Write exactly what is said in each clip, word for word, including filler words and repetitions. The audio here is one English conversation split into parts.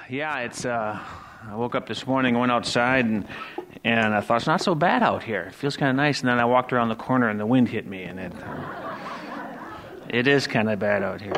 Yeah, it's. Uh, I woke up this morning, went outside, and and I thought it's not so bad out here. It feels kind of nice. And then I walked around the corner, and the wind hit me, and it it is kind of bad out here.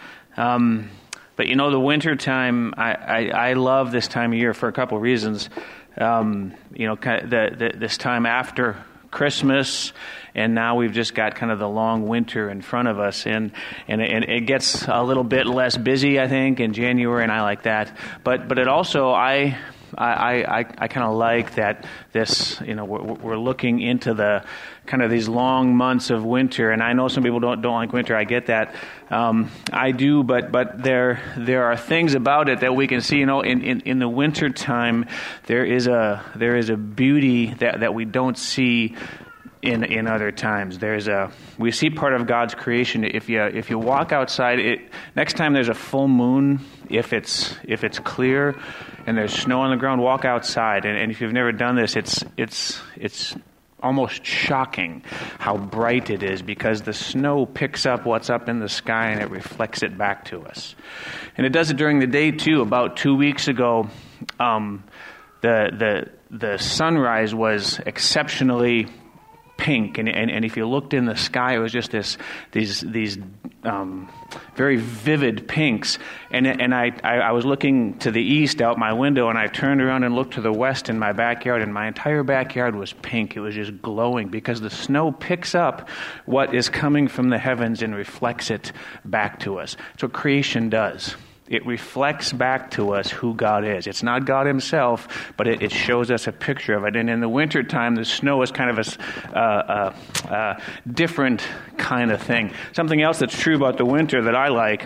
Um, but you know, the winter time, I, I, I love this time of year for a couple of reasons. Um, you know, kind of the, the, this time after Christmas, and now we've just got kind of the long winter in front of us, and and it, and it gets a little bit less busy, I think, in January, and I like that. But but it also I. I, I, I kind of like that this, you know, we're, we're looking into the kind of these long months of winter, and I know some people don't don't like winter. I get that. Um, I do, but but there there are things about it that we can see. You know, in, in, in the winter time, there is a there is a beauty that, that we don't see in in other times. There's a we see part of God's creation. If you if you walk outside, it next time there's a full moon, if it's if it's clear and there's snow on the ground, walk outside. And, and if you've never done this, it's it's it's almost shocking how bright it is, because the snow picks up what's up in the sky and it reflects it back to us. And it does it during the day too. About two weeks ago, um, the the the sunrise was exceptionally pink, and, and and if you looked in the sky, it was just this these these um, very vivid pinks. And and I, I I was looking to the east out my window, and I turned around and looked to the west in my backyard, and my entire backyard was pink. It was just glowing, because the snow picks up what is coming from the heavens and reflects it back to us. That's what creation does. It reflects back to us who God is. It's not God himself, but it, it shows us a picture of it. And in the wintertime, the snow is kind of a uh, uh, uh, different kind of thing. Something else that's true about the winter that I like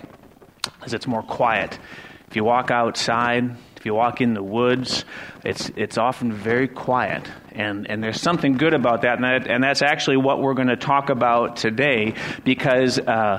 is it's more quiet. If you walk outside, if you walk in the woods, it's it's often very quiet. And and there's something good about that. And, that, and that's actually what we're going to talk about today, because Uh,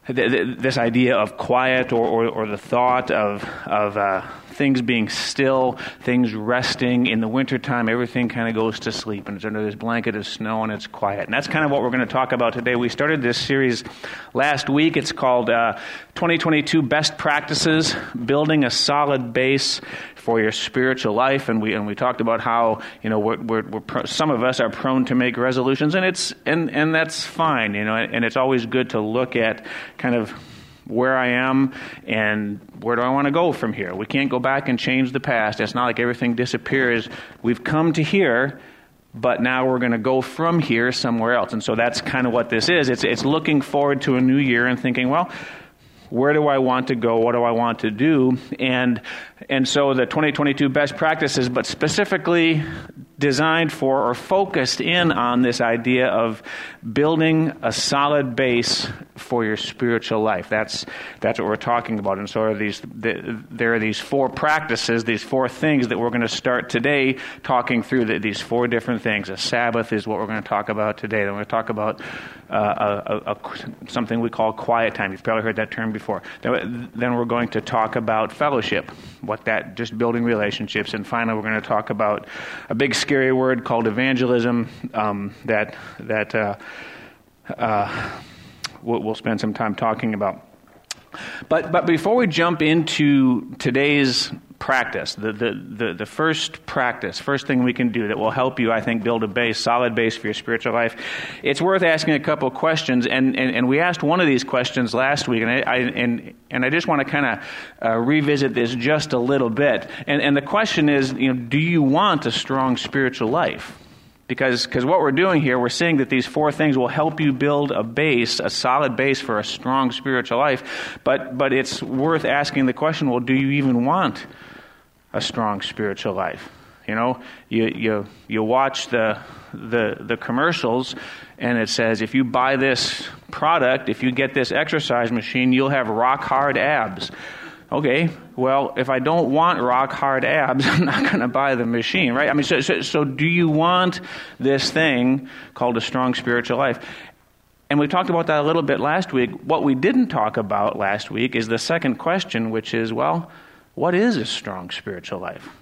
this idea of quiet, or, or, or the thought of of uh, things being still, things resting. In the wintertime, everything kind of goes to sleep, and it's under this blanket of snow, and it's quiet. And that's kind of what we're going to talk about today. We started this series last week. It's called uh, twenty twenty-two Best Practices, Building a Solid Base for Your Spiritual Life. And we and we talked about how, you know, we're, we're, we're pro- some of us are prone to make resolutions, and it's and, and that's fine, you know, and it's always good to look at kind of where I am and where do I want to go from here. We can't go back and change the past. It's not like everything disappears. We've come to here, but now we're going to go from here somewhere else. And so that's kind of what this is. It's it's looking forward to a new year and thinking, well, where do I want to go? What do I want to do? And and so the twenty twenty-two best practices, but specifically designed for or focused in on this idea of building a solid base for your spiritual life. That's that's what we're talking about. And so are these the, there are these four practices, these four things that we're going to start today talking through. The, these four different things. A Sabbath is what we're going to talk about today. Then we're going to talk about uh, a, a, a, something we call quiet time. You've probably heard that term before. Then, then we're going to talk about fellowship, what that, just building relationships. And finally, we're going to talk about a big scary word called evangelism um, that that uh, uh, we'll, we'll spend some time talking about. But but before we jump into today's practice, the, the, the, the first practice, first thing we can do that will help you, I think, build a base, solid base for your spiritual life, it's worth asking a couple of questions. And, and, and we asked one of these questions last week, and I, I and and I just want to kind of uh, revisit this just a little bit. And and the question is, you know, do you want a strong spiritual life? Because because what we're doing here, we're seeing that these four things will help you build a base, a solid base for a strong spiritual life. But but it's worth asking the question, well, do you even want a strong spiritual life? You know, you you you watch the the the commercials, and it says, if you buy this product, if you get this exercise machine, you'll have rock hard abs. Okay, well, if I don't want rock hard abs, I'm not going to buy the machine, right? I mean, so, so so do you want this thing called a strong spiritual life? And we talked about that a little bit last week. What we didn't talk about last week is the second question, which is, well, what is a strong spiritual life?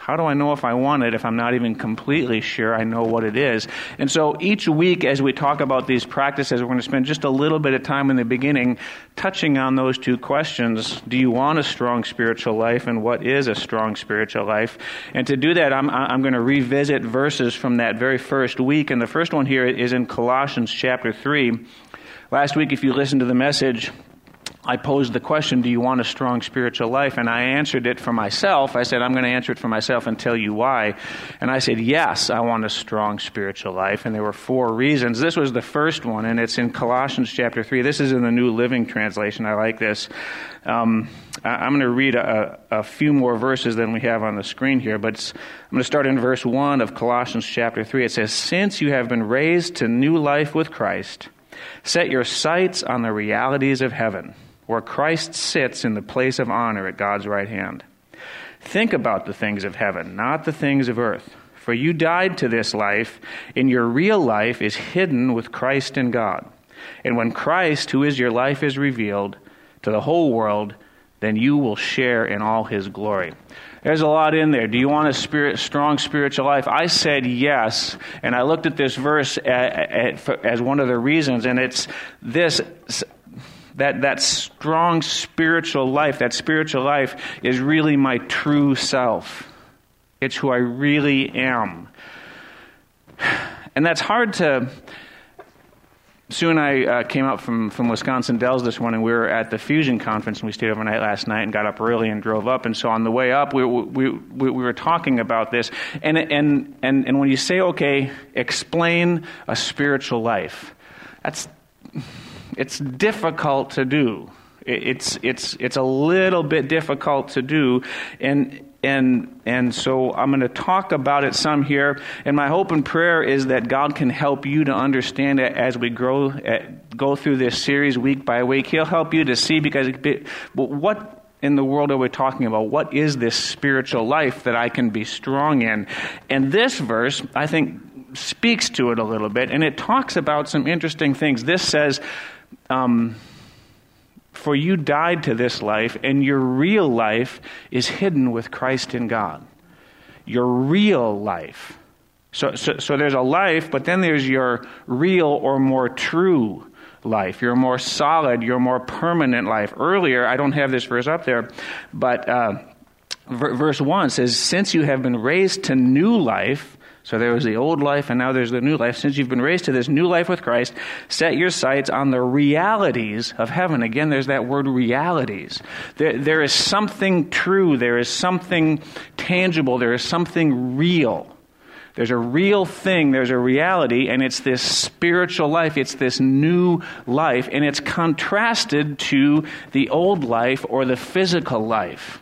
How do I know if I want it if I'm not even completely sure I know what it is? And so each week as we talk about these practices, we're going to spend just a little bit of time in the beginning touching on those two questions. Do you want a strong spiritual life, and what is a strong spiritual life? And to do that, I'm, I'm going to revisit verses from that very first week. And the first one here is in Colossians chapter three. Last week, if you listened to the message, I posed the question, do you want a strong spiritual life? And I answered it for myself. I said, I'm going to answer it for myself and tell you why. And I said, yes, I want a strong spiritual life. And there were four reasons. This was the first one, and it's in Colossians chapter three. This is in the New Living Translation. I like this. Um, I'm going to read a, a few more verses than we have on the screen here, but it's, I'm going to start in verse one of Colossians chapter three. It says, since you have been raised to new life with Christ, set your sights on the realities of heaven, where Christ sits in the place of honor at God's right hand. Think about the things of heaven, not the things of earth. For you died to this life, and your real life is hidden with Christ in God. And when Christ, who is your life, is revealed to the whole world, then you will share in all his glory. There's a lot in there. Do you want a spirit, strong spiritual life? I said yes, and I looked at this verse as one of the reasons, and it's this. That that strong spiritual life, that spiritual life is really my true self. It's who I really am. And that's hard to... Sue and I uh, came up from, from Wisconsin Dells this morning. We were at the Fusion Conference, and we stayed overnight last night and got up early and drove up. And so on the way up, we we we, we were talking about this. And, and, and, and when you say, okay, explain a spiritual life, that's... It's difficult to do. It's it's it's a little bit difficult to do, and and and so I'm going to talk about it some here. And my hope and prayer is that God can help you to understand it as we grow go through this series week by week. He'll help you to see, because what in the world are we talking about? What is this spiritual life that I can be strong in? And this verse, I think, speaks to it a little bit, and it talks about some interesting things. This says, Um, for you died to this life, and your real life is hidden with Christ in God. Your real life. So, so, so there's a life, but then there's your real or more true life, your more solid, your more permanent life. Earlier, I don't have this verse up there, but uh, v- verse one says, since you have been raised to new life, so there was the old life, and now there's the new life. Since you've been raised to this new life with Christ, set your sights on the realities of heaven. Again, there's that word realities. There, there is something true. There is something tangible. There is something real. There's a real thing. There's a reality, and it's this spiritual life. It's this new life, and it's contrasted to the old life or the physical life.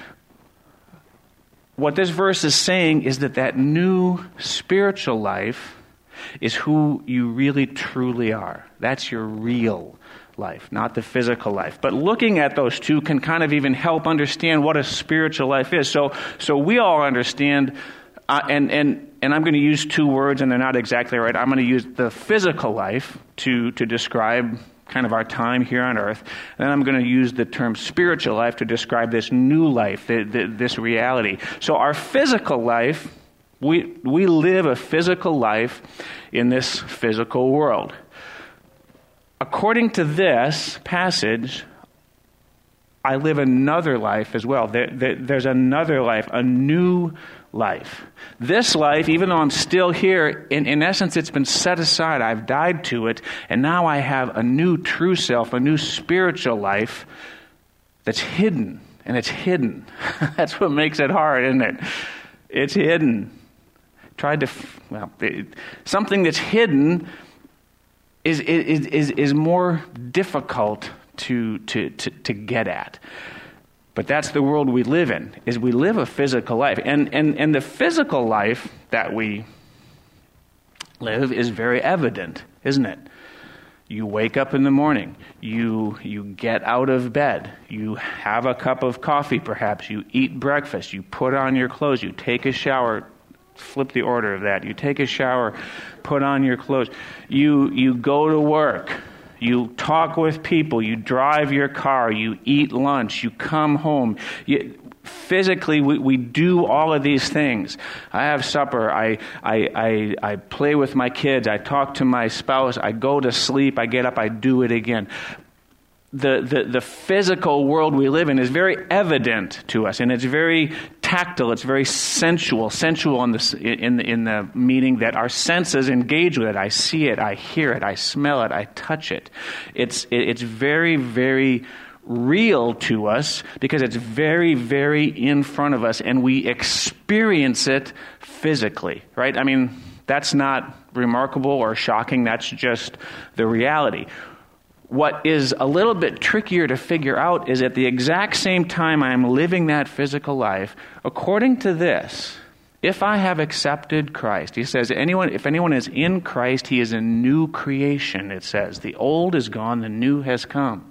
What this verse is saying is that that new spiritual life is who you really truly are. That's your real life, not the physical life. But looking at those two can kind of even help understand what a spiritual life is. So, so we all understand, uh, and and and I'm going to use two words, and they're not exactly right. I'm going to use the physical life to to describe kind of our time here on earth. And then I'm going to use the term spiritual life to describe this new life, the, the, this reality. So our physical life, we we live a physical life in this physical world. According to this passage, I live another life as well. There, there, there's another life, a new life. This life, even though I'm still here, in, in essence, it's been set aside. I've died to it, and now I have a new true self, a new spiritual life that's hidden, and it's hidden. That's what makes it hard, isn't it? It's hidden. Tried to, well, it, something that's hidden is is is is more difficult to to to, to get at. But that's the world we live in, is we live a physical life. And, and, and the physical life that we live is very evident, isn't it? You wake up in the morning, you you get out of bed, you have a cup of coffee perhaps, you eat breakfast, you put on your clothes, you take a shower, flip the order of that, you take a shower, put on your clothes, you you go to work. You talk with people, you drive your car, you eat lunch, you come home. You, physically we, we do all of these things. I have supper. I, I, I, I play with my kids. I talk to my spouse. I go to sleep. I get up. I do it again. The, the, the physical world we live in is very evident to us, and it's very tactile. It's very sensual. Sensual in the, in, in the meaning that our senses engage with it. I see it. I hear it. I smell it. I touch it. It's, it, it's very, very real to us because it's very, very in front of us, and we experience it physically, right? I mean, that's not remarkable or shocking. That's just the reality. What is a little bit trickier to figure out is at the exact same time I am living that physical life, according to this, if I have accepted Christ, he says, anyone, if anyone is in Christ, he is a new creation, it says. The old is gone, the new has come.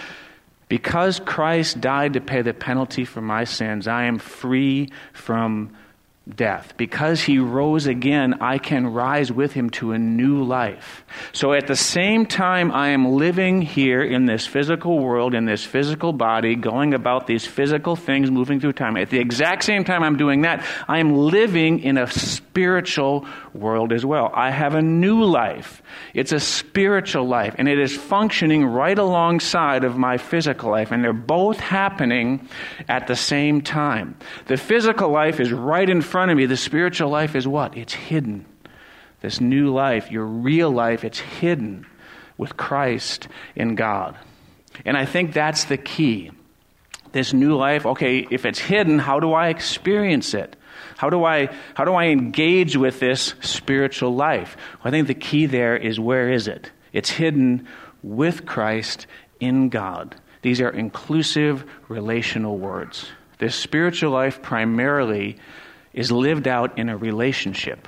Because Christ died to pay the penalty for my sins, I am free from death. Because he rose again, I can rise with him to a new life. So at the same time I am living here in this physical world, in this physical body, going about these physical things, moving through time. At the exact same time I'm doing that, I am living in a spiritual world as well. I have a new life. It's a spiritual life, and it is functioning right alongside of my physical life, and they're both happening at the same time. The physical life is right in front of me. The spiritual life is what? It's hidden. This new life, your real life, it's hidden with Christ in God. And I think that's the key. This new life, okay, if it's hidden, how do I experience it? How do I how do I engage with this spiritual life? Well, I think the key there is, where is it? It's hidden with Christ in God. These are inclusive relational words. This spiritual life primarily is lived out in a relationship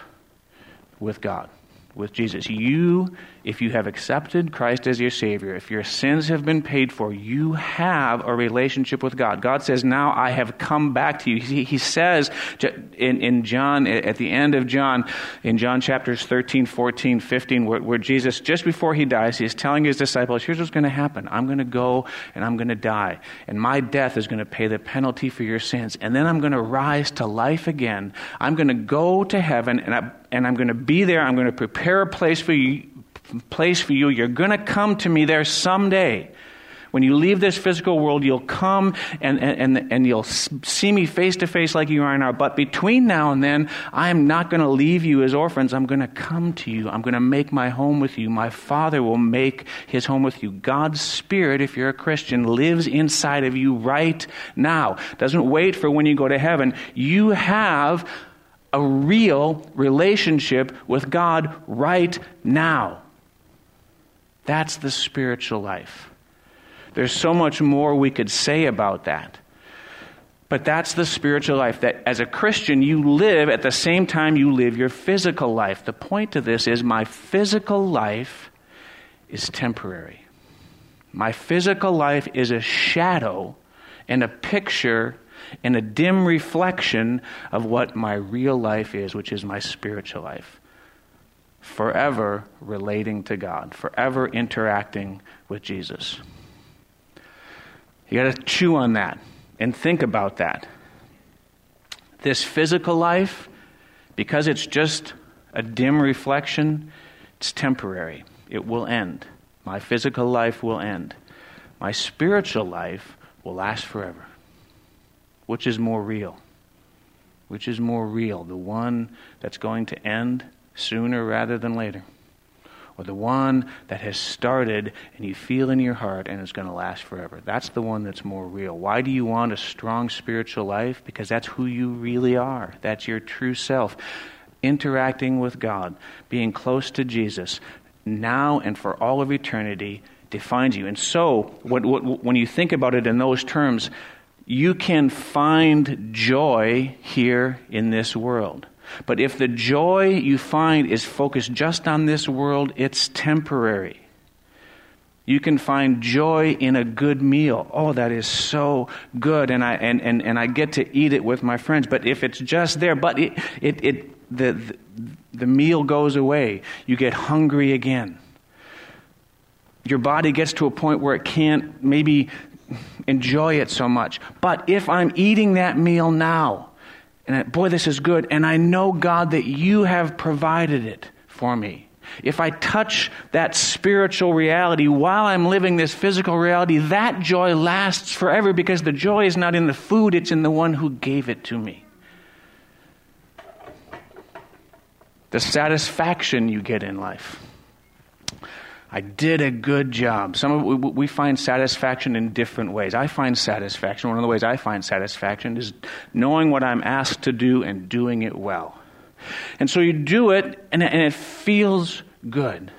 with God, with Jesus. You, if you have accepted Christ as your Savior, if your sins have been paid for, you have a relationship with God. God says, now I have come back to you. He, he says in, in John, at the end of John, in John chapters thirteen, fourteen, fifteen, where, where Jesus, just before he dies, he is telling his disciples, here's what's going to happen. I'm going to go and I'm going to die. And my death is going to pay the penalty for your sins. And then I'm going to rise to life again. I'm going to go to heaven, and I, and I'm going to be there. I'm going to prepare a place for you. place for you. You're going to come to me there someday. When you leave this physical world, you'll come and, and, and, and you'll see me face to face like you are now. But between now and then, I'm not going to leave you as orphans. I'm going to come to you. I'm going to make my home with you. My Father will make his home with you. God's Spirit, if you're a Christian, lives inside of you right now. Doesn't wait for when you go to heaven. You have a real relationship with God right now. That's the spiritual life. There's so much more we could say about that. But that's the spiritual life, that as a Christian, you live at the same time you live your physical life. The point of this is, my physical life is temporary. My physical life is a shadow and a picture and a dim reflection of what my real life is, which is my spiritual life. Forever relating to God, forever interacting with Jesus. You got to chew on that and think about that. This physical life, because it's just a dim reflection, it's temporary. It will end. My physical life will end. My spiritual life will last forever. Which is more real? Which is more real? The one that's going to end sooner rather than later? Or the one that has started and you feel in your heart and is going to last forever? That's the one that's more real. Why do you want a strong spiritual life? Because that's who you really are. That's your true self. Interacting with God, being close to Jesus, now and for all of eternity, defines you. And so, what, what, when you think about it in those terms, you can find joy here in this world. But if the joy you find is focused just on this world, it's temporary. You can find joy in a good meal. Oh, that is so good, and I and, and, and I get to eat it with my friends. But if it's just there, but it it, it the, the the meal goes away, you get hungry again. Your body gets to a point where it can't maybe enjoy it so much. But if I'm eating that meal now, and I, boy, this is good, and I know, God, that you have provided it for me. If I touch that spiritual reality while I'm living this physical reality, that joy lasts forever because the joy is not in the food, it's in the one who gave it to me. The satisfaction you get in life. I did a good job. Some of we, we find satisfaction in different ways. I find satisfaction, one of the ways I find satisfaction is knowing what I'm asked to do and doing it well. And so you do it, and, and it feels good.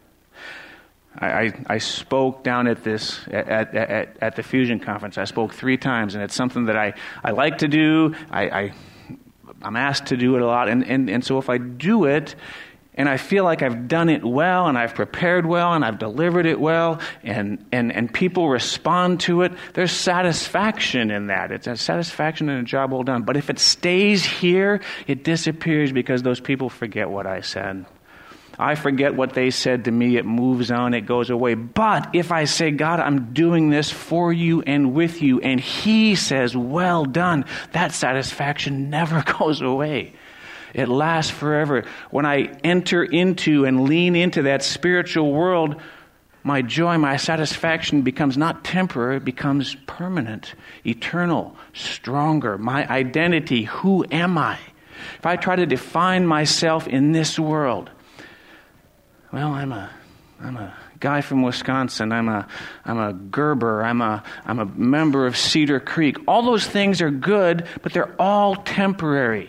I, I, I spoke down at this at, at at the Fusion Conference. I spoke three times, and it's something that I, I like to do. I, I I'm asked to do it a lot, and, and and so if I do it, and I feel like I've done it well, and I've prepared well, and I've delivered it well, and and and people respond to it, there's satisfaction in that. It's a satisfaction in a job well done. But if it stays here, it disappears because those people forget what I said. I forget what they said to me. It moves on. It goes away. But if I say, God, I'm doing this for you and with you, and He says, well done, that satisfaction never goes away. It lasts forever. When I enter into and lean into that spiritual world, my joy, my satisfaction becomes not temporary, it becomes permanent, eternal, stronger. My identity, who am I? If I try to define myself in this world, well, I'm a, I'm a guy from Wisconsin. I'm a, I'm a Gerber. I'm a, I'm a member of Cedar Creek. All those things are good, but they're all temporary.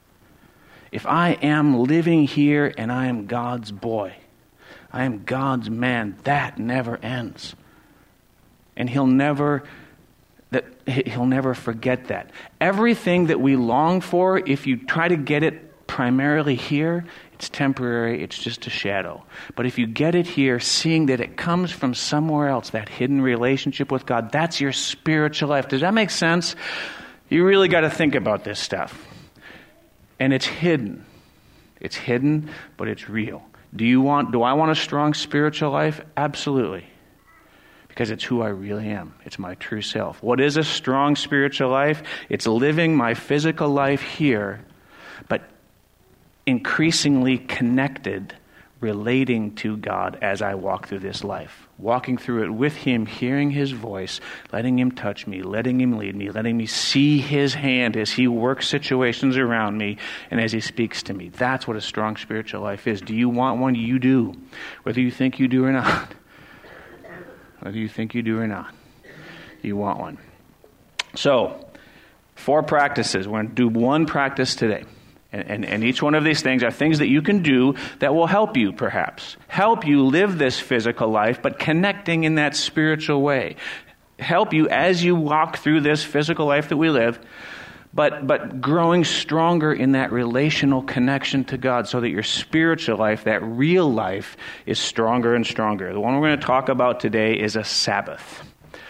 If I am living here and I am God's boy, I am God's man, that never ends. And He'll never, that He'll never forget that. Everything that we long for, if you try to get it primarily here, it's temporary, it's just a shadow. But if you get it here, seeing that it comes from somewhere else, that hidden relationship with God, that's your spiritual life. Does that make sense? You really got to think about this stuff. And it's hidden. It's hidden, but it's real. Do you want, do I want a strong spiritual life? Absolutely. Because it's who I really am. It's my true self. What is a strong spiritual life? It's living my physical life here, but increasingly connected, relating to God as I walk through this life. Walking through it with Him, hearing His voice, letting Him touch me, letting Him lead me, letting me see His hand as He works situations around me and as He speaks to me. That's what a strong spiritual life is. Do you want one? You do. Whether you think you do or not. Whether you think you do or not. You want one. So, four practices. We're going to do one practice today. And, and, and each one of these things are things that you can do that will help you, perhaps. Help you live this physical life, but connecting in that spiritual way. Help you as you walk through this physical life that we live, but, but growing stronger in that relational connection to God so that your spiritual life, that real life, is stronger and stronger. The one we're going to talk about today is a Sabbath.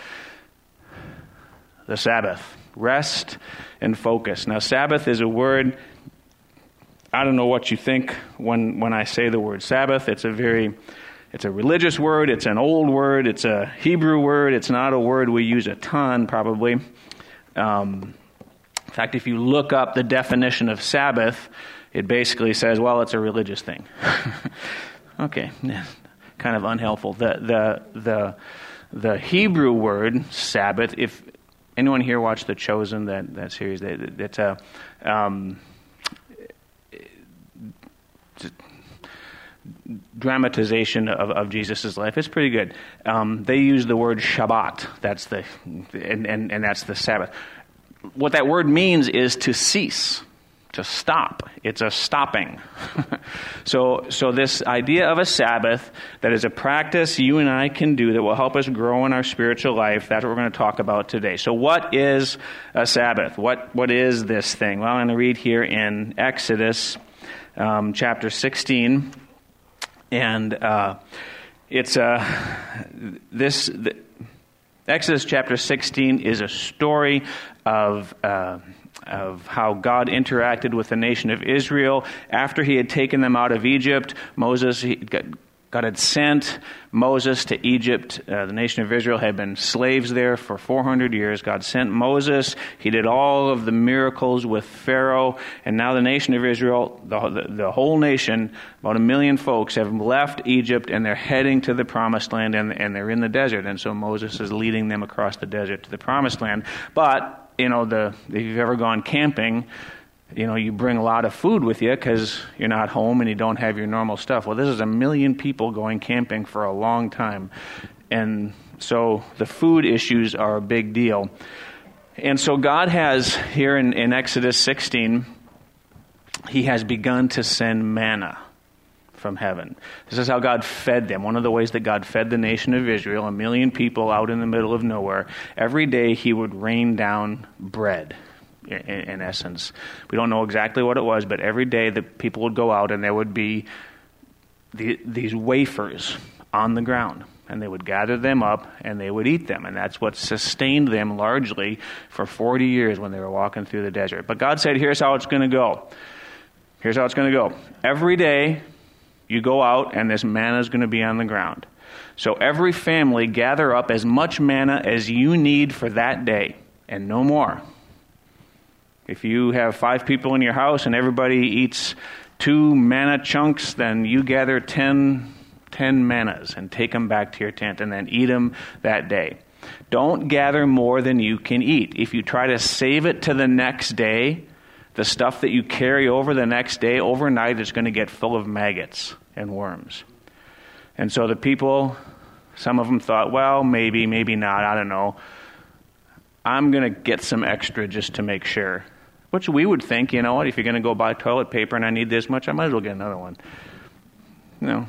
The Sabbath. Rest and focus. Now, Sabbath is a word... I don't know what you think when, when I say the word Sabbath. It's a very, it's a religious word. It's an old word. It's a Hebrew word. It's not a word we use a ton, probably. Um, in fact, if you look up the definition of Sabbath, it basically says, well, it's a religious thing. Okay, kind of unhelpful. The the the the Hebrew word Sabbath. If anyone here watched The Chosen, that that series, that that's a um, dramatization of, of Jesus' life. It's pretty good. Um, they use the word Shabbat. That's the and, and, and that's the Sabbath. What that word means is to cease, to stop. It's a stopping. so so this idea of a Sabbath that is a practice you and I can do that will help us grow in our spiritual life, that's what we're going to talk about today. So what is a Sabbath? What What is this thing? Well, I'm going to read here in Exodus um, chapter sixteen. And uh, it's uh, this the, Exodus chapter sixteen is a story of uh, of how God interacted with the nation of Israel after He had taken them out of Egypt. Moses he got, God had sent Moses to Egypt. Uh, the nation of Israel had been slaves there for four hundred years. God sent Moses. He did all of the miracles with Pharaoh. And now the nation of Israel, the, the, the whole nation, about a million folks, have left Egypt and they're heading to the promised land, and, and they're in the desert. And so Moses is leading them across the desert to the promised land. But, you know, the if you've ever gone camping, you know, you bring a lot of food with you because you're not home and you don't have your normal stuff. Well, this is a million people going camping for a long time. And so the food issues are a big deal. And so God has, here in, in Exodus sixteen, he has begun to send manna from heaven. This is how God fed them. One of the ways that God fed the nation of Israel, a million people out in the middle of nowhere, every day he would rain down bread. In, in essence, we don't know exactly what it was, but every day the people would go out and there would be the, these wafers on the ground, and they would gather them up and they would eat them, and that's what sustained them largely for forty years when they were walking through the desert. But God said, here's how it's going to go. Here's how it's going to go. Every day you go out and this manna is going to be on the ground. So every family gather up as much manna as you need for that day and no more. If you have five people in your house and everybody eats two manna chunks, then you gather ten, ten mannas and take them back to your tent and then eat them that day. Don't gather more than you can eat. If you try to save it to the next day, the stuff that you carry over the next day, overnight, is going to get full of maggots and worms. And so the people, some of them thought, well, maybe, maybe not, I don't know. I'm going to get some extra just to make sure. Which we would think, you know what, if you're going to go buy toilet paper and I need this much, I might as well get another one. No.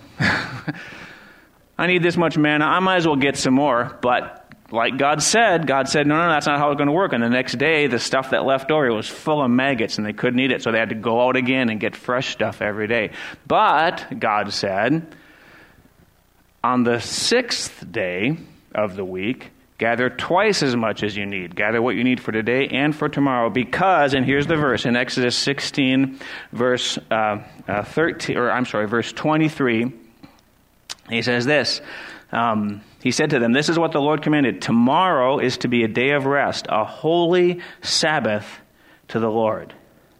I need this much manna, I might as well get some more. But like God said, God said, no, no, that's not how it's going to work. And the next day, the stuff that left over was full of maggots and they couldn't eat it. So they had to go out again and get fresh stuff every day. But God said, on the sixth day of the week, gather twice as much as you need. Gather what you need for today and for tomorrow. Because, and here's the verse in Exodus sixteen, verse uh, uh, thirteen, or I'm sorry, verse twenty-three. He says this. Um, he said to them, "This is what the Lord commanded. Tomorrow is to be a day of rest, a holy Sabbath to the Lord."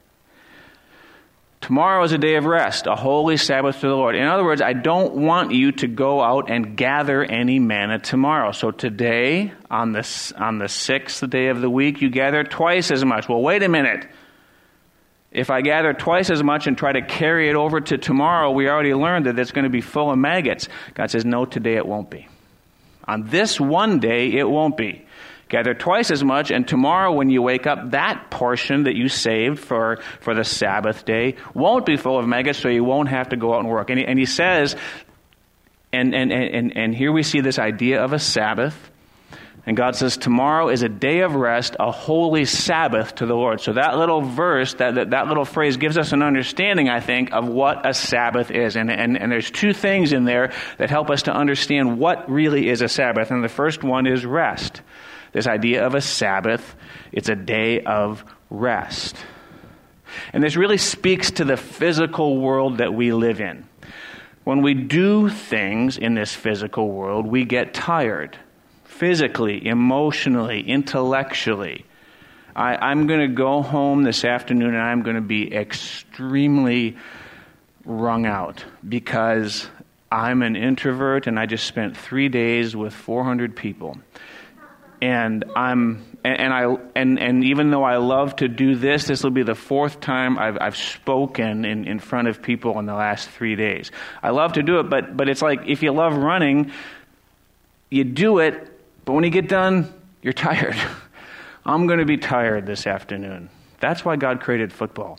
Tomorrow is a day of rest, a holy Sabbath to the Lord. In other words, I don't want you to go out and gather any manna tomorrow. So today, on the, on the sixth day of the week, you gather twice as much. Well, wait a minute. If I gather twice as much and try to carry it over to tomorrow, we already learned that it's going to be full of maggots. God says, no, today it won't be. On this one day, it won't be. Gather twice as much, and tomorrow when you wake up, that portion that you saved for, for the Sabbath day won't be full of maggots, so you won't have to go out and work. And he, and he says, and, and, and, and here we see this idea of a Sabbath, and God says, tomorrow is a day of rest, a holy Sabbath to the Lord. So that little verse, that, that, that little phrase gives us an understanding, I think, of what a Sabbath is. And, and, and there's two things in there that help us to understand what really is a Sabbath. And the first one is rest. This idea of a Sabbath, it's a day of rest. And this really speaks to the physical world that we live in. When we do things in this physical world, we get tired. Physically, emotionally, intellectually. I, I'm going to go home this afternoon and I'm going to be extremely wrung out because I'm an introvert and I just spent three days with four hundred people. And I'm, and, and I, and, and even though I love to do this, this will be the fourth time I've, I've spoken in, in front of people in the last three days. I love to do it, but, but it's like if you love running, you do it, but when you get done, you're tired. I'm going to be tired this afternoon. That's why God created football.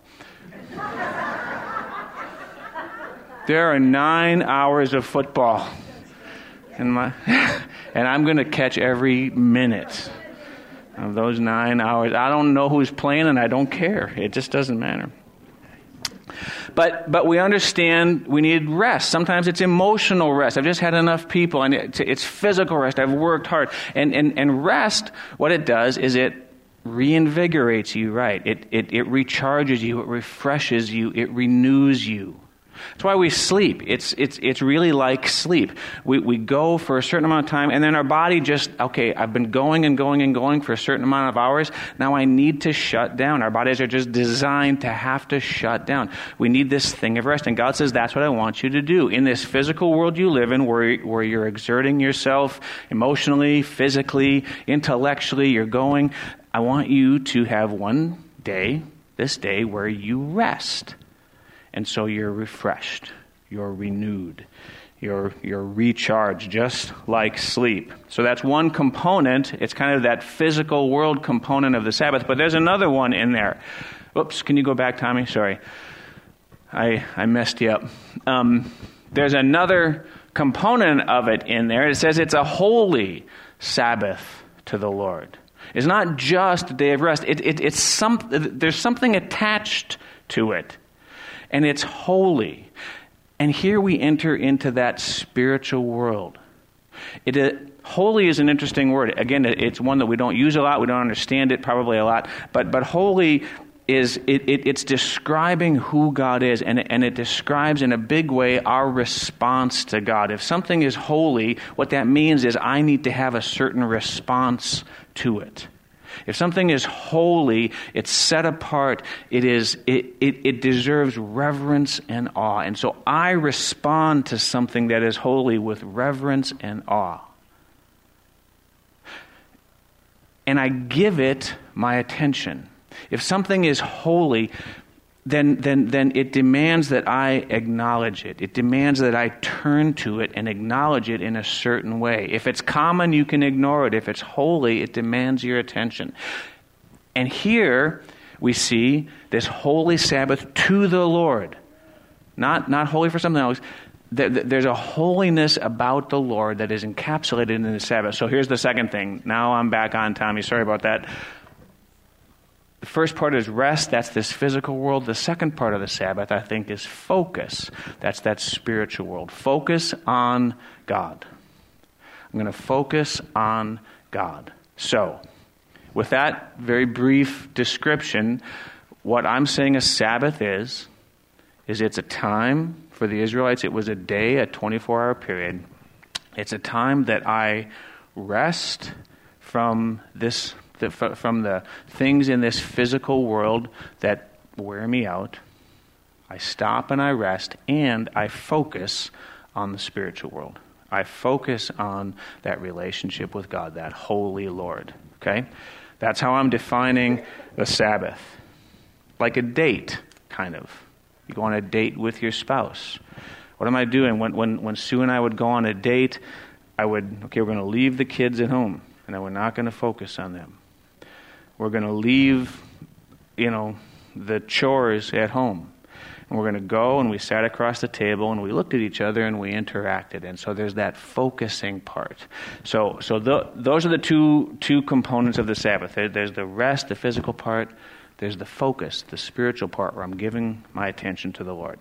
There are nine hours of football. And my, and I'm going to catch every minute of those nine hours. I don't know who's playing, and I don't care. It just doesn't matter. But but we understand we need rest. Sometimes it's emotional rest. I've just had enough people, and it's, it's physical rest. I've worked hard. And, and, and rest, what it does is it reinvigorates you, right? It, it, it recharges you. It refreshes you. It renews you. That's why we sleep. It's it's it's really like sleep. We we go for a certain amount of time, and then our body just, okay, I've been going and going and going for a certain amount of hours. Now I need to shut down. Our bodies are just designed to have to shut down. We need this thing of rest. And God says, that's what I want you to do. In this physical world you live in, where, where you're exerting yourself emotionally, physically, intellectually, you're going, I want you to have one day, this day, where you rest. And so you're refreshed, you're renewed, you're you're recharged, just like sleep. So that's one component. It's kind of that physical world component of the Sabbath. But there's another one in there. Whoops, can you go back, Tommy? Sorry. I I messed you up. Um, there's another component of it in there. It says it's a holy Sabbath to the Lord. It's not just a day of rest. It, it, it's some, there's something attached to it. And it's holy. And here we enter into that spiritual world. It, it, holy is an interesting word. Again, it, it's one that we don't use a lot. We don't understand it probably a lot. But but holy is, it, it, it's describing who God is. And, and it describes in a big way our response to God. If something is holy, what that means is I need to have a certain response to it. If something is holy, it's set apart, it is it, it, it deserves reverence and awe. And so I respond to something that is holy with reverence and awe. And I give it my attention. If something is holy, then then then it demands that I acknowledge it. It demands that I turn to it and acknowledge it in a certain way. If it's common, you can ignore it. If it's holy, it demands your attention. And here we see this holy Sabbath to the Lord. Not, not holy for something else. There's a holiness about the Lord that is encapsulated in the Sabbath. So here's the second thing. Now I'm back on, Tommy. Sorry about that. The first part is rest. That's this physical world. The second part of the Sabbath, I think, is focus. That's that spiritual world. Focus on God. I'm going to focus on God. So, with that very brief description, what I'm saying a Sabbath is, is it's a time for the Israelites. It was a day, a twenty-four hour period. It's a time that I rest from this The, from the things in this physical world that wear me out. I stop and I rest, and I focus on the spiritual world. I focus on that relationship with God, that holy Lord. Okay? That's how I'm defining the Sabbath. Like a date, kind of. You go on a date with your spouse. What am I doing? When, when, when Sue and I would go on a date, I would, okay, we're going to leave the kids at home, and then we're not going to focus on them. We're going to leave, you know, the chores at home. And we're going to go, and we sat across the table, and we looked at each other, and we interacted. And so there's that focusing part. So so the, those are the two two components of the Sabbath. There, there's the rest, the physical part. There's the focus, the spiritual part, where I'm giving my attention to the Lord.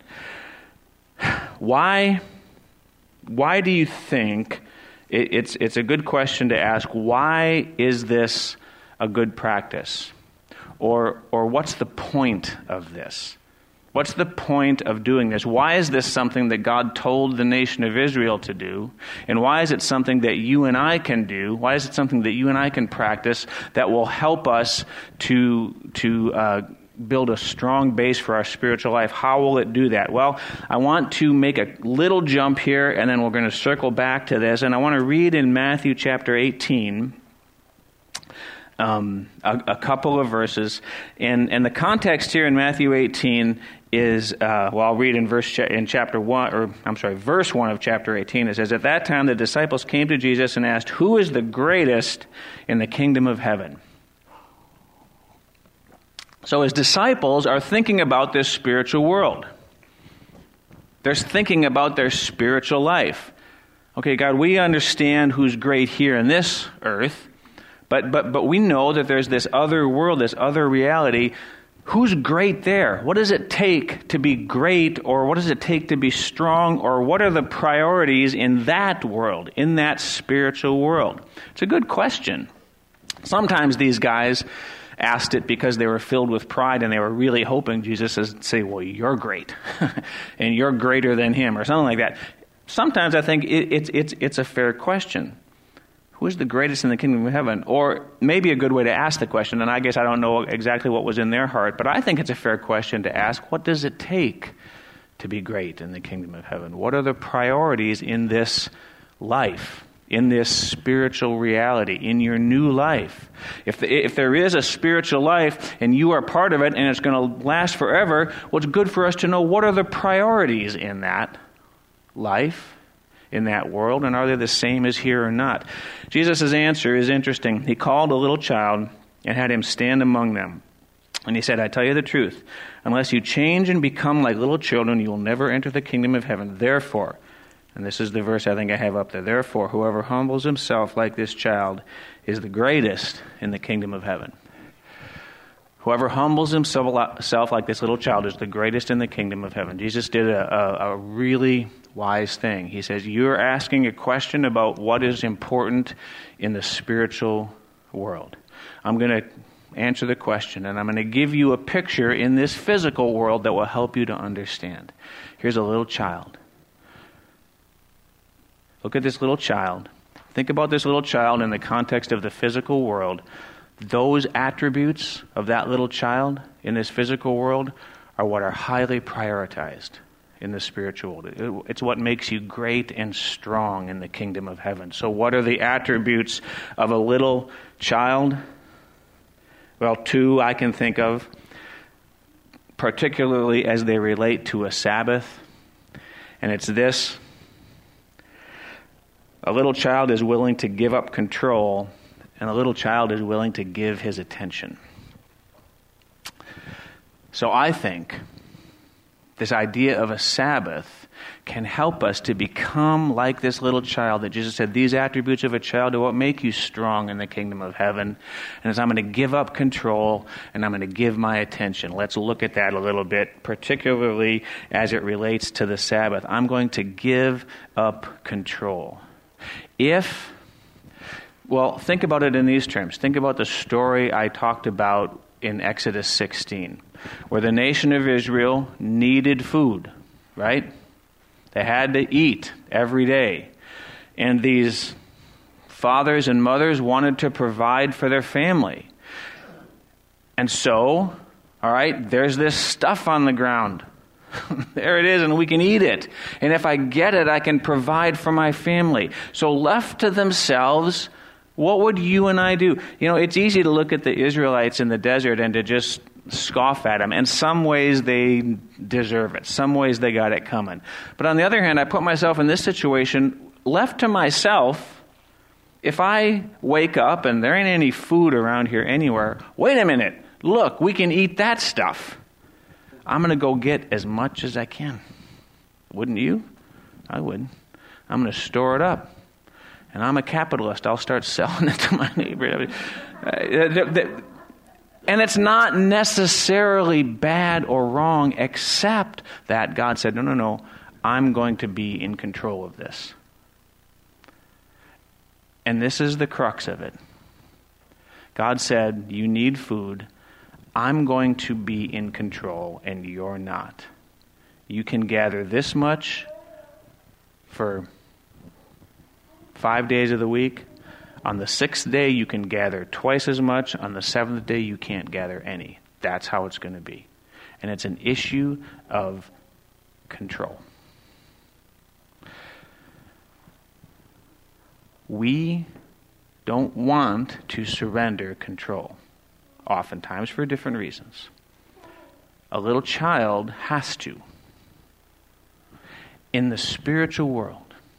Why, why do you think, it, it's it's a good question to ask, why is this a good practice? Or or what's the point of this? What's the point of doing this? Why is this something that God told the nation of Israel to do? And why is it something that you and I can do? Why is it something that you and I can practice that will help us to to uh, build a strong base for our spiritual life? How will it do that? Well, I want to make a little jump here, and then we're going to circle back to this. And I want to read in Matthew chapter eighteen, Um, a, a couple of verses, and and the context here in Matthew eighteen is uh, well, I'll read in verse cha- in chapter one, or I'm sorry, verse one of chapter eighteen. It says, "At that time, the disciples came to Jesus and asked, 'Who is the greatest in the kingdom of heaven?'" So his disciples are thinking about this spiritual world. They're thinking about their spiritual life. Okay, God, we understand who's great here in this earth. But but but we know that there's this other world, this other reality. Who's great there? What does it take to be great, or what does it take to be strong, or what are the priorities in that world, in that spiritual world? It's a good question. Sometimes these guys asked it because they were filled with pride and they were really hoping Jesus would say, well, you're great and you're greater than him or something like that. Sometimes I think it, it's, it's, it's a fair question. Who is the greatest in the kingdom of heaven? Or maybe a good way to ask the question, and I guess I don't know exactly what was in their heart, but I think it's a fair question to ask, what does it take to be great in the kingdom of heaven? What are the priorities in this life, in this spiritual reality, in your new life? If the, if there is a spiritual life and you are part of it and it's going to last forever, well, it's good for us to know what are the priorities in that life, in that world, and are they the same as here or not? Jesus' answer is interesting. He called a little child and had him stand among them. And he said, I tell you the truth, unless you change and become like little children, you will never enter the kingdom of heaven. Therefore, and this is the verse I think I have up there, therefore, whoever humbles himself like this child is the greatest in the kingdom of heaven. Whoever humbles himself like this little child is the greatest in the kingdom of heaven. Jesus did a, a, a really wise thing. He says, you're asking a question about what is important in the spiritual world. I'm going to answer the question, and I'm going to give you a picture in this physical world that will help you to understand. Here's a little child. Look at this little child. Think about this little child in the context of the physical world. Those attributes of that little child in this physical world are what are highly prioritized in the spiritual world. It's what makes you great and strong in the kingdom of heaven. So what are the attributes of a little child? Well, two I can think of, particularly as they relate to a Sabbath. And it's this. A little child is willing to give up control, and a little child is willing to give his attention. So I think this idea of a Sabbath can help us to become like this little child that Jesus said, these attributes of a child are what make you strong in the kingdom of heaven. And as I'm going to give up control and I'm going to give my attention. Let's look at that a little bit, particularly as it relates to the Sabbath. I'm going to give up control. If, well, think about it in these terms. Think about the story I talked about in Exodus sixteen, where the nation of Israel needed food, right? They had to eat every day. And these fathers and mothers wanted to provide for their family. And so, all right, there's this stuff on the ground. There it is, and we can eat it. And if I get it, I can provide for my family. So left to themselves, what would you and I do? You know, it's easy to look at the Israelites in the desert and to just scoff at them. In some ways, they deserve it. Some ways, they got it coming. But on the other hand, I put myself in this situation, left to myself, if I wake up and there ain't any food around here anywhere, wait a minute, look, we can eat that stuff. I'm going to go get as much as I can. Wouldn't you? I would. I'm going to store it up. And I'm a capitalist. I'll start selling it to my neighbor. And it's not necessarily bad or wrong, except that God said, no, no, no, I'm going to be in control of this. And this is the crux of it. God said, you need food. I'm going to be in control, and you're not. You can gather this much for five days of the week. On the sixth day, you can gather twice as much. On the seventh day, you can't gather any. That's how it's going to be. And it's an issue of control. We don't want to surrender control, oftentimes for different reasons. A little child has to. In the spiritual world,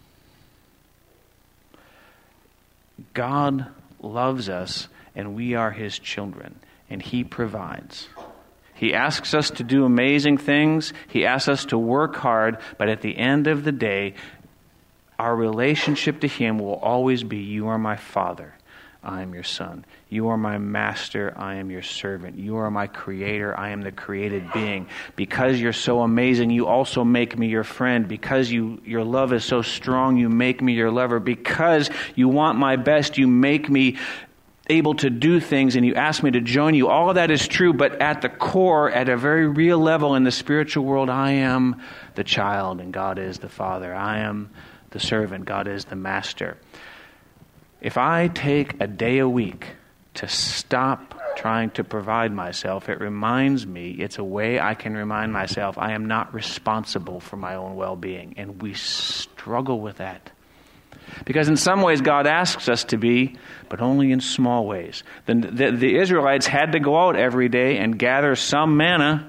God loves us and we are His children, and He provides. He asks us to do amazing things. He asks us to work hard, but at the end of the day, our relationship to Him will always be, you are my Father, I am your Son. You are my Master, I am your servant. You are my Creator, I am the created being. Because you're so amazing, you also make me your friend. Because you your love is so strong, you make me your lover. Because you want my best, you make me able to do things and you ask me to join you. All of that is true, but at the core, at a very real level in the spiritual world, I am the child and God is the Father. I am the servant. God is the master. If I take a day a week to stop trying to provide myself, it reminds me, it's a way I can remind myself I am not responsible for my own well-being. And we struggle with that. Because in some ways God asks us to be, but only in small ways. The, the, the Israelites had to go out every day and gather some manna,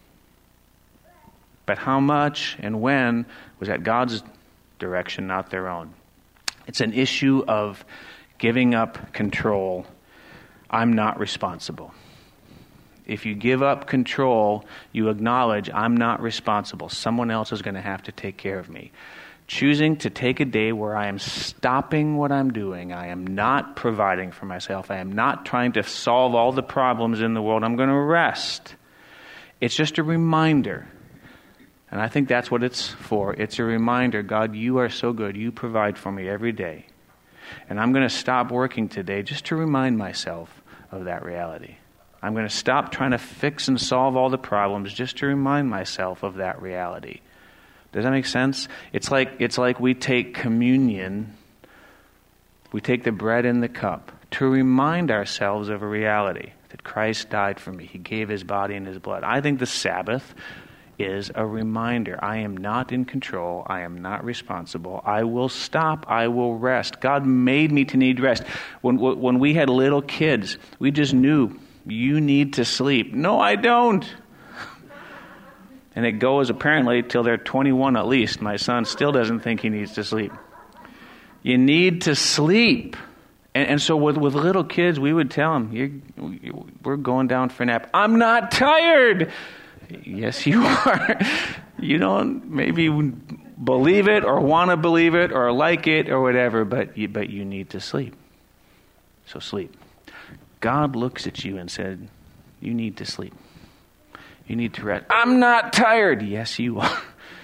but how much and when was at God's direction, not their own. It's an issue of giving up control. I'm not responsible. If you give up control, you acknowledge I'm not responsible. Someone else is going to have to take care of me. Choosing to take a day where I am stopping what I'm doing, I am not providing for myself, I am not trying to solve all the problems in the world, I'm going to rest. It's just a reminder. And I think that's what it's for. It's a reminder, God, you are so good. You provide for me every day. And I'm going to stop working today just to remind myself of that reality. I'm going to stop trying to fix and solve all the problems just to remind myself of that reality. Does that make sense? It's like it's like we take communion, we take the bread and the cup to remind ourselves of a reality, that Christ died for me. He gave his body and his blood. I think the Sabbath is a reminder. I am not in control. I am not responsible. I will stop. I will rest. God made me to need rest. When, when we had little kids, we just knew, you need to sleep. No, I don't. And it goes apparently till they're twenty-one at least. My son still doesn't think he needs to sleep. You need to sleep. And, and so with, with little kids, we would tell them, You're, we're going down for a nap. I'm not tired. Yes, you are. You don't maybe believe it or want to believe it or like it or whatever, but you, but you need to sleep. So sleep. God looks at you and said, you need to sleep. You need to rest. I'm not tired. Yes, you are.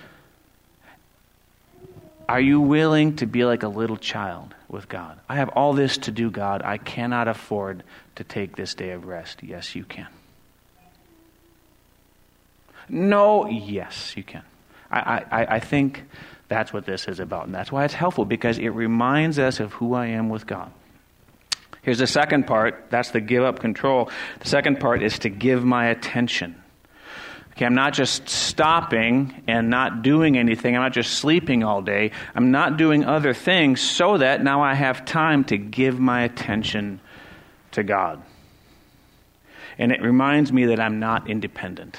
Are you willing to be like a little child with God? I have all this to do, God. I cannot afford to take this day of rest. Yes, you can. No, yes, you can. I, I, I think that's what this is about. And that's why it's helpful, because it reminds us of who I am with God. Here's the second part. That's the give up control. The second part is to give my attention. Okay, I'm not just stopping and not doing anything. I'm not just sleeping all day. I'm not doing other things so that now I have time to give my attention to God. And it reminds me that I'm not independent.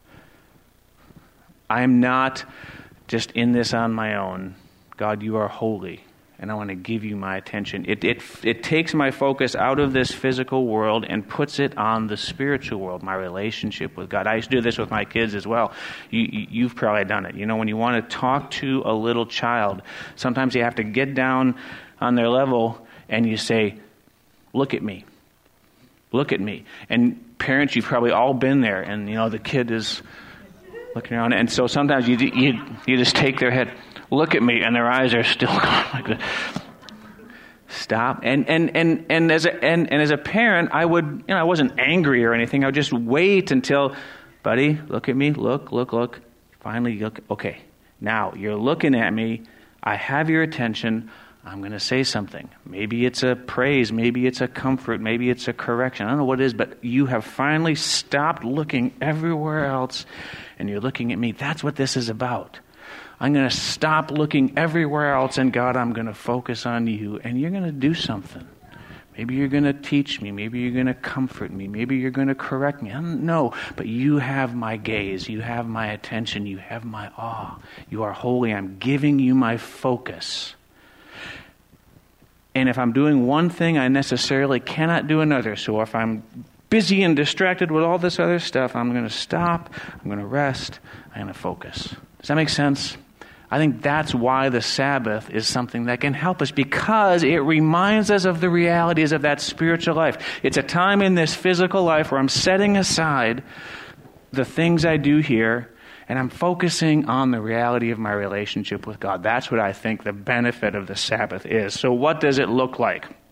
I am not just in this on my own. God, you are holy, and I want to give you my attention. It, it, it takes my focus out of this physical world and puts it on the spiritual world, my relationship with God. I used to do this with my kids as well. You, you, you've probably done it. You know, when you want to talk to a little child, sometimes you have to get down on their level and you say, look at me. Look at me. And parents, you've probably all been there, and, you know, the kid is looking around, and so sometimes you you you just take their head, look at me, and their eyes are still going like this. Stop. And and and and as a and, and as a parent, I would, you know, I wasn't angry or anything. I would just wait until, buddy, look at me, look, look, look. Finally, look. Okay, now you're looking at me. I have your attention. I'm going to say something. Maybe it's a praise. Maybe it's a comfort. Maybe it's a correction. I don't know what it is, but you have finally stopped looking everywhere else, and you're looking at me. That's what this is about. I'm going to stop looking everywhere else, and God, I'm going to focus on you, and you're going to do something. Maybe you're going to teach me. Maybe you're going to comfort me. Maybe you're going to correct me. I don't know, but you have my gaze. You have my attention. You have my awe. You are holy. I'm giving you my focus. And if I'm doing one thing, I necessarily cannot do another. So if I'm busy and distracted with all this other stuff, I'm going to stop, I'm going to rest, I'm going to focus. Does that make sense? I think that's why the Sabbath is something that can help us, because it reminds us of the realities of that spiritual life. It's a time in this physical life where I'm setting aside the things I do here, and I'm focusing on the reality of my relationship with God. That's what I think the benefit of the Sabbath is. So what does it look like?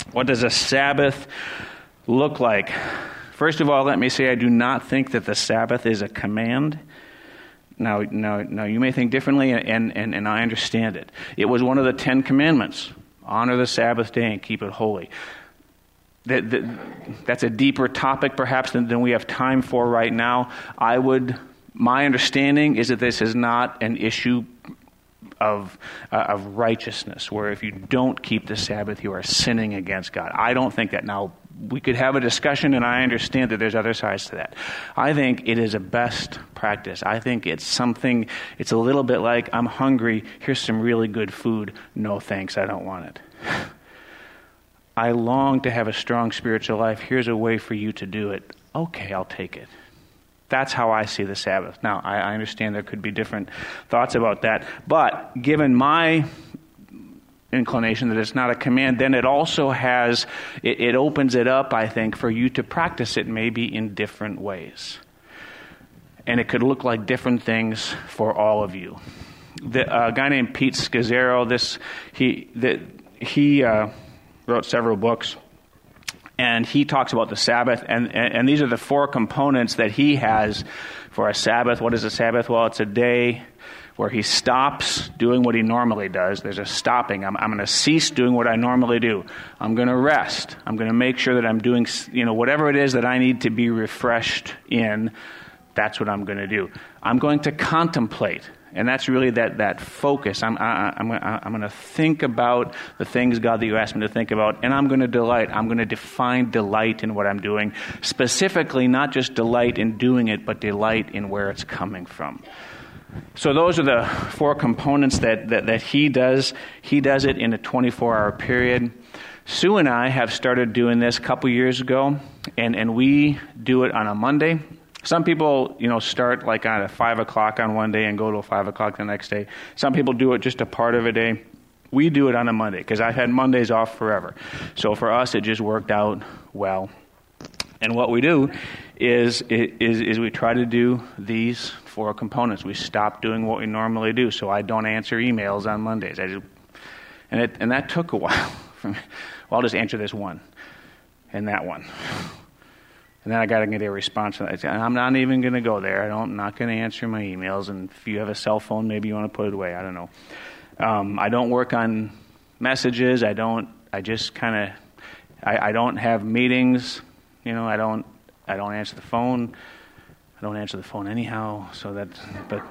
What does a Sabbath look like? First of all, let me say I do not think that the Sabbath is a command. Now, now, now you may think differently, and, and, and I understand it. It was one of the Ten Commandments. Honor the Sabbath day and keep it holy. That, that, that's a deeper topic, perhaps, than, than we have time for right now. I would, my understanding is that this is not an issue of uh, of righteousness, where if you don't keep the Sabbath, you are sinning against God. I don't think that. Now, we could have a discussion, and I understand that there's other sides to that. I think it is a best practice. I think it's something, it's a little bit like, I'm hungry, here's some really good food. No thanks, I don't want it. I long to have a strong spiritual life. Here's a way for you to do it. Okay, I'll take it. That's how I see the Sabbath. Now, I, I understand there could be different thoughts about that. But given my inclination that it's not a command, then it also has, it, it opens it up, I think, for you to practice it maybe in different ways. And it could look like different things for all of you. The uh, guy named Pete Scazzaro, this, he, the, he uh, wrote several books. And he talks about the Sabbath, and, and, and these are the four components that he has for a Sabbath. What is a Sabbath? Well, it's a day where he stops doing what he normally does. There's a stopping. I'm, I'm going to cease doing what I normally do. I'm going to rest. I'm going to make sure that I'm doing, you know, whatever it is that I need to be refreshed in, that's what I'm going to do. I'm going to contemplate. And that's really that, that focus. I'm, I, I'm, I'm going to think about the things, God, that you asked me to think about, and I'm going to delight. I'm going to define delight in what I'm doing. Specifically, not just delight in doing it, but delight in where it's coming from. So those are the four components that, that, that he does. He does it in a twenty-four hour period. Sue and I have started doing this a couple years ago, and, and we do it on a Monday. Some people, you know, start like on at five o'clock on one day and go till five o'clock the next day. Some people do it just a part of a day. We do it on a Monday because I've had Mondays off forever. So for us, it just worked out well. And what we do is, is, is we try to do these four components. We stop doing what we normally do. So I don't answer emails on Mondays. I just, and it, and that took a while. Well, I'll just answer this one and that one. And then I got to get a response. I'm not even going to go there. I don't, I'm not going to answer my emails. And if you have a cell phone, maybe you want to put it away. I don't know. Um, I don't work on messages. I don't. I just kind of. I, I don't have meetings. You know. I don't. I don't answer the phone. I don't answer the phone anyhow. So that. But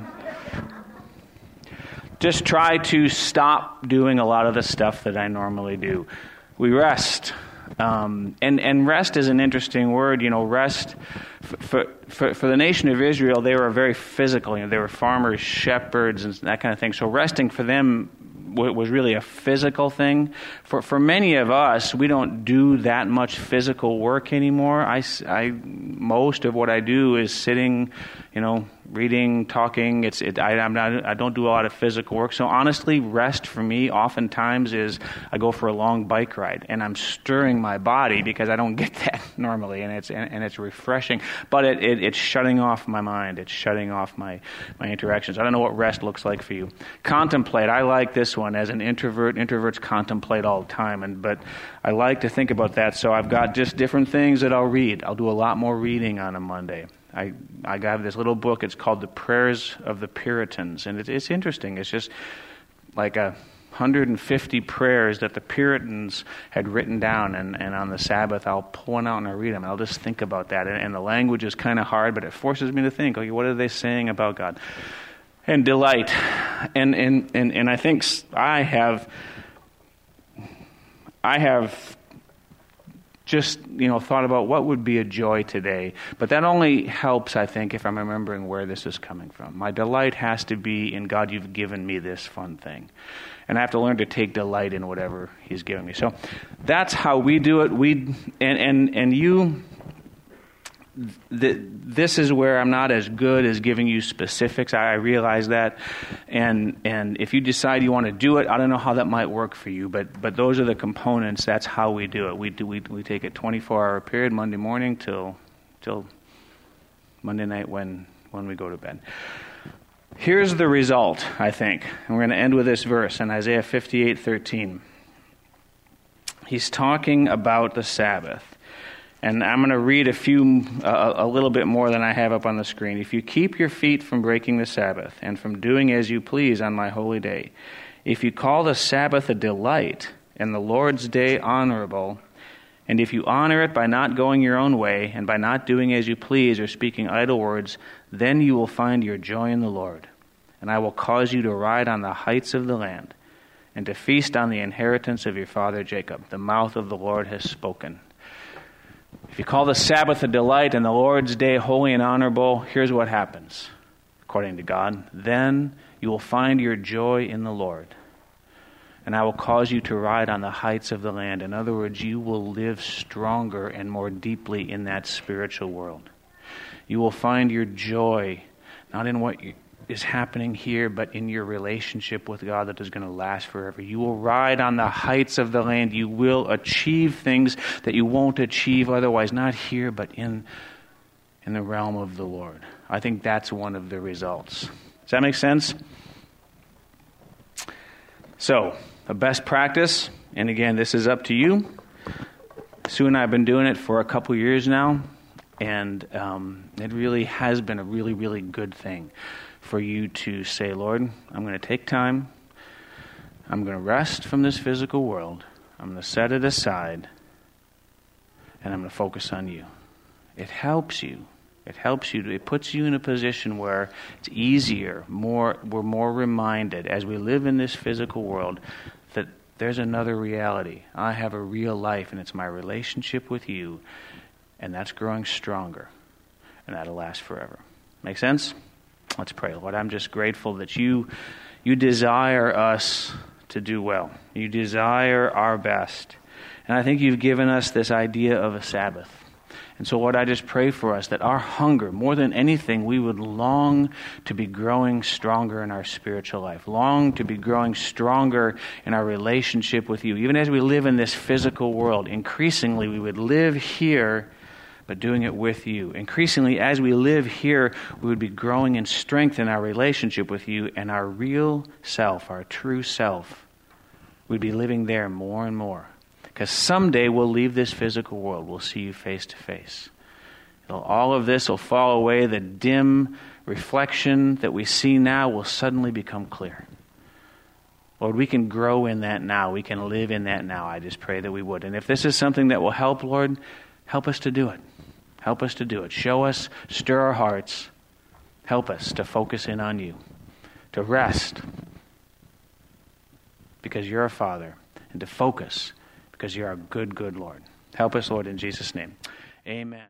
just try to stop doing a lot of the stuff that I normally do. We rest. Um, and, and rest is an interesting word. You know, rest, for, for, for the nation of Israel, they were very physical. You know, they were farmers, shepherds, and that kind of thing. So resting for them was really a physical thing. For for many of us, we don't do that much physical work anymore. I, I, most of what I do is sitting, you know, reading, talking. It's it, I, I'm not. I don't do a lot of physical work. So honestly, rest for me oftentimes is I go for a long bike ride and I'm stirring my body because I don't get that normally, and it's and, and it's refreshing. But it, it it's shutting off my mind. It's shutting off my my interactions. I don't know what rest looks like for you. Contemplate. I like this one. As an introvert, introverts contemplate all the time, and but I like to think about that. So I've got just different things that I'll read. I'll do a lot more reading on a Monday. I I have this little book. It's called The Prayers of the Puritans, and it, it's interesting. It's just like a one hundred fifty prayers that the Puritans had written down, and, and on the Sabbath I'll pull one out and I'll read them. And I'll just think about that, and, and the language is kind of hard, but it forces me to think. Okay, what are they saying about God? And delight, and and and and I think I have I have. just, you know, thought about what would be a joy today. But that only helps, I think, if I'm remembering where this is coming from. My delight has to be in God, you've given me this fun thing. And I have to learn to take delight in whatever he's given me. So that's how we do it. We and and, and you... The, this is where I'm not as good as giving you specifics. I, I realize that, and and if you decide you want to do it, I don't know how that might work for you. But but those are the components. That's how we do it. We do we we take a twenty-four hour period, Monday morning till till Monday night when when we go to bed. Here's the result, I think, and we're going to end with this verse in Isaiah fifty-eight thirteen. he's talking about the Sabbath. And I'm going to read a few, uh, a little bit more than I have up on the screen. If you keep your feet from breaking the Sabbath and from doing as you please on my holy day, if you call the Sabbath a delight and the Lord's day honorable, and if you honor it by not going your own way and by not doing as you please or speaking idle words, then you will find your joy in the Lord. And I will cause you to ride on the heights of the land and to feast on the inheritance of your father Jacob. The mouth of the Lord has spoken. If you call the Sabbath a delight and the Lord's day holy and honorable, here's what happens, according to God. Then you will find your joy in the Lord. And I will cause you to ride on the heights of the land. In other words, you will live stronger and more deeply in that spiritual world. You will find your joy, not in what is happening here, but in your relationship with God that is going to last forever. You will ride on the heights of the land. You will achieve things that you won't achieve otherwise, not here, but in, in the realm of the Lord. I think that's one of the results. Does that make sense? So, a best practice, and again, this is up to you. Sue and I have been doing it for a couple years now, and um, it really has been a really, really good thing for you to say, Lord, I'm going to take time. I'm going to rest from this physical world. I'm going to set it aside, and I'm going to focus on you. It helps you. It helps you. To, it puts you in a position where it's easier, more. We're more reminded as we live in this physical world that there's another reality. I have a real life, and it's my relationship with you, and that's growing stronger, and that'll last forever. Make sense? Let's pray. Lord, I'm just grateful that you you desire us to do well. You desire our best. And I think you've given us this idea of a Sabbath. And so, Lord, I just pray for us that our hunger, more than anything, we would long to be growing stronger in our spiritual life, long to be growing stronger in our relationship with you. Even as we live in this physical world, increasingly we would live here, but doing it with you. Increasingly, as we live here, we would be growing in strength in our relationship with you, and our real self, our true self, we'd be living there more and more. Because someday we'll leave this physical world. We'll see you face to face. It'll, all of this will fall away. The dim reflection that we see now will suddenly become clear. Lord, we can grow in that now. We can live in that now. I just pray that we would. And if this is something that will help, Lord, help us to do it. Help us to do it. Show us, stir our hearts. Help us to focus in on you, to rest because you're a Father, and to focus because you're a good, good Lord. Help us, Lord, in Jesus' name. Amen.